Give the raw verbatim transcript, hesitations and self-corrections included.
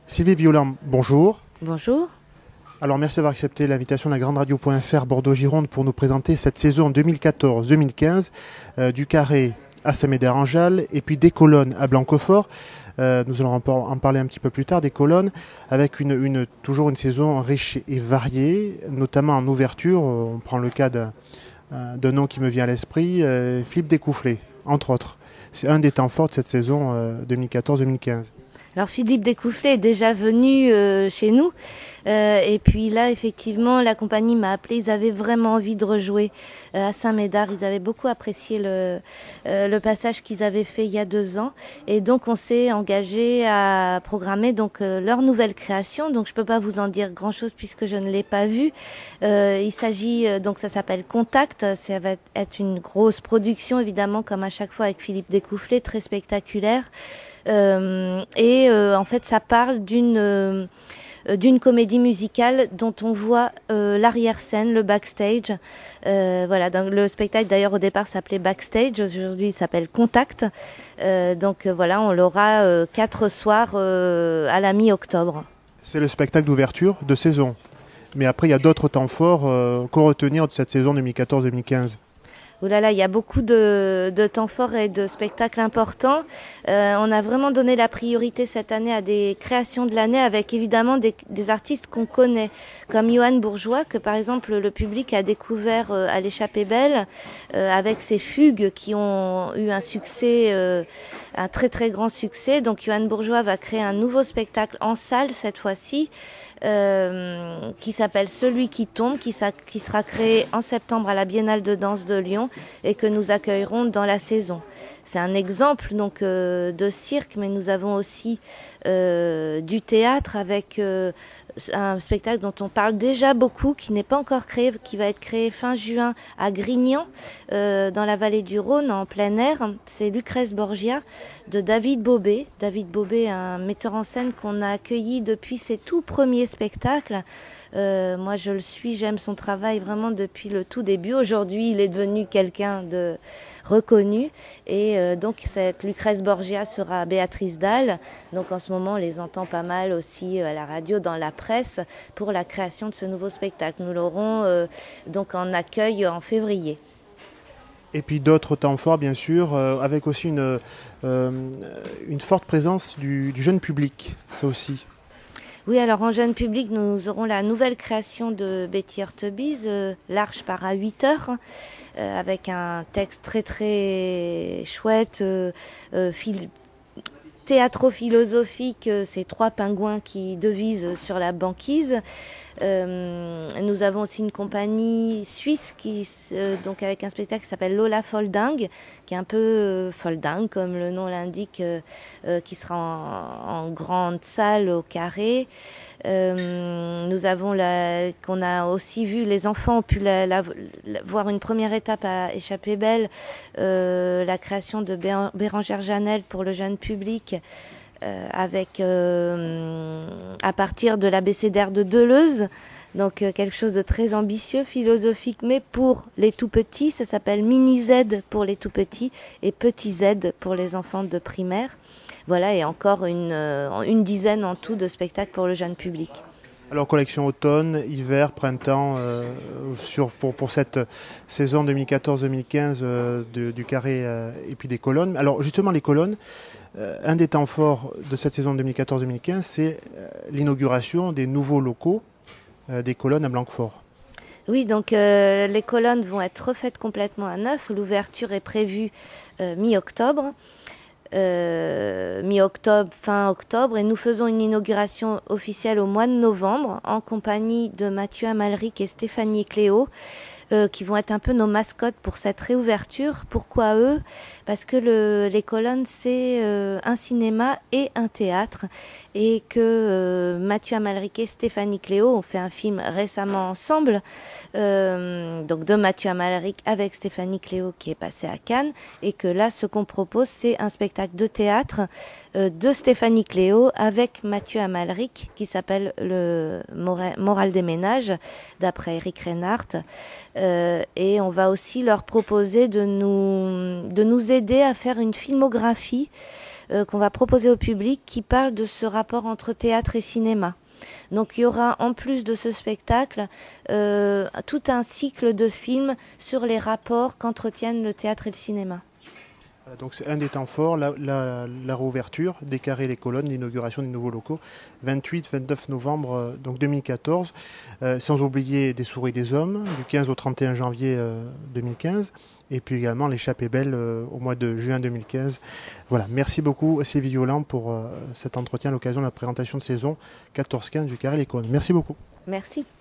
Sylvie Violin, bonjour. Bonjour. Alors merci d'avoir accepté l'invitation de la grande radio point F R Bordeaux-Gironde pour nous présenter cette saison deux mille quatorze deux mille quinze euh, du Carré à Saint-Médard-en-Jalles et puis des Colonnes à Blanquefort. Euh, nous allons en parler un petit peu plus tard, des Colonnes, avec une, une, toujours une saison riche et variée, notamment en ouverture. On prend le cas d'un, d'un nom qui me vient à l'esprit, euh, Philippe Découfflé, entre autres. C'est un des temps forts de cette saison euh, deux mille quatorze deux mille quinze. Alors Philippe Découfflé est déjà venu euh, chez nous euh, et puis là effectivement la compagnie m'a appelé, ils avaient vraiment envie de rejouer euh, à Saint-Médard, ils avaient beaucoup apprécié le, euh, le passage qu'ils avaient fait il y a deux ans et donc on s'est engagé à programmer donc euh, leur nouvelle création, donc je peux pas vous en dire grand chose puisque je ne l'ai pas vu. Euh, il s'agit, euh, donc ça s'appelle Contact, ça va être une grosse production évidemment comme à chaque fois avec Philippe Découfflé, très spectaculaire. Euh, et euh, en fait ça parle d'une euh, d'une comédie musicale dont on voit euh, l'arrière-scène, le backstage. Euh, voilà, donc le spectacle d'ailleurs au départ s'appelait Backstage, aujourd'hui il s'appelle Contact. Euh, donc euh, voilà, on l'aura euh, quatre soirs euh, à la mi-octobre. C'est le spectacle d'ouverture de saison. Mais après il y a d'autres temps forts euh, qu'à retenir de cette saison deux mille quatorze deux mille quinze. Oh là là, il y a beaucoup de, de temps forts et de spectacles importants. Euh, on a vraiment donné la priorité cette année à des créations de l'année avec évidemment des, des artistes qu'on connaît, comme Johan Bourgeois, que par exemple le public a découvert euh, à l'Échappée Belle, euh, avec ses fugues qui ont eu un succès, euh, un très très grand succès. Donc Johan Bourgeois va créer un nouveau spectacle en salle cette fois-ci, euh, qui s'appelle Celui qui tombe, qui, sa, qui sera créé en septembre à la Biennale de danse de Lyon et que nous accueillerons dans la saison. C'est un exemple donc euh, de cirque, mais nous avons aussi euh, du théâtre avec euh, un spectacle dont on parle déjà beaucoup, qui n'est pas encore créé, qui va être créé fin juin à Grignan, euh, dans la vallée du Rhône, en plein air. C'est Lucrèce Borgia de David Bobet. David Bobet, un metteur en scène qu'on a accueilli depuis ses tout premiers spectacles. Euh, moi, je le suis, j'aime son travail vraiment depuis le tout début. Aujourd'hui, il est devenu quelqu'un de reconnu. Et euh, donc, cette Lucrèce Borgia sera Béatrice Dalle. Donc, en ce moment, on les entend pas mal aussi à la radio, dans la presse, pour la création de ce nouveau spectacle. Nous l'aurons euh, donc en accueil en février. Et puis d'autres temps forts, bien sûr, euh, avec aussi une, euh, une forte présence du, du jeune public, ça aussi. Oui, alors en jeune public, nous aurons la nouvelle création de Betty Hurtebise, euh, L'Arche part à huit heures, euh, avec un texte très très chouette, euh, euh, phil- théâtro-philosophique, euh, ces trois pingouins qui devisent sur la banquise. Euh, nous avons aussi une compagnie suisse qui, euh, donc avec un spectacle qui s'appelle Lola Folding, qui est un peu euh, folding comme le nom l'indique, euh, euh, qui sera en, en grande salle au Carré. Euh, nous avons la, qu'on a aussi vu, les enfants ont pu la, la, la, voir une première étape à Échappée Belle, euh, la création de Bér- Bérangère Janel pour le jeune public. Euh, avec euh, à partir de l'abécédaire de Deleuze, donc euh, quelque chose de très ambitieux, philosophique, mais pour les tout petits. Ça s'appelle Mini Z pour les tout petits et Petit Z pour les enfants de primaire. Voilà, et encore une, euh, une dizaine en tout de spectacles pour le jeune public. Alors collection automne, hiver, printemps, euh, sur, pour, pour cette saison deux mille quatorze deux mille quinze euh, de, du Carré euh, et puis des Colonnes. Alors justement les Colonnes, euh, un des temps forts de cette saison deux mille quatorze deux mille quinze, c'est euh, l'inauguration des nouveaux locaux euh, des Colonnes à Blanquefort. Oui, donc euh, les colonnes vont être refaites complètement à neuf. L'ouverture est prévue euh, mi-octobre. Euh, mi-octobre, fin octobre, et nous faisons une inauguration officielle au mois de novembre en compagnie de Mathieu Amalric et Stéphanie Cléo, euh, qui vont être un peu nos mascottes pour cette réouverture. Pourquoi eux ? Parce que le, les Colonnes, c'est euh, un cinéma et un théâtre, et que euh, Mathieu Amalric et Stéphanie Cléo ont fait un film récemment ensemble, euh, donc de Mathieu Amalric avec Stéphanie Cléo qui est passé à Cannes, et que là, ce qu'on propose, c'est un spectacle de théâtre euh, de Stéphanie Cléo avec Mathieu Amalric, qui s'appelle le Moral des ménages, d'après Eric Reinhardt. Euh, et on va aussi leur proposer de nous, de nous aider à faire une filmographie euh, qu'on va proposer au public qui parle de ce rapport entre théâtre et cinéma. Donc il y aura en plus de ce spectacle euh, tout un cycle de films sur les rapports qu'entretiennent le théâtre et le cinéma. Donc c'est un des temps forts, la, la, la réouverture, des carrés, les colonnes, l'inauguration des nouveaux locaux, vingt-huit vingt-neuf novembre euh, donc deux mille quatorze, euh, sans oublier Des souris des hommes, du quinze au trente et un janvier euh, deux mille quinze, et puis également L'échappée belle euh, au mois de juin deux mille quinze. Voilà, merci beaucoup Sylvie Violand pour euh, cet entretien à l'occasion de la présentation de saison quatorze quinze du carré les colonnes. Merci beaucoup. Merci.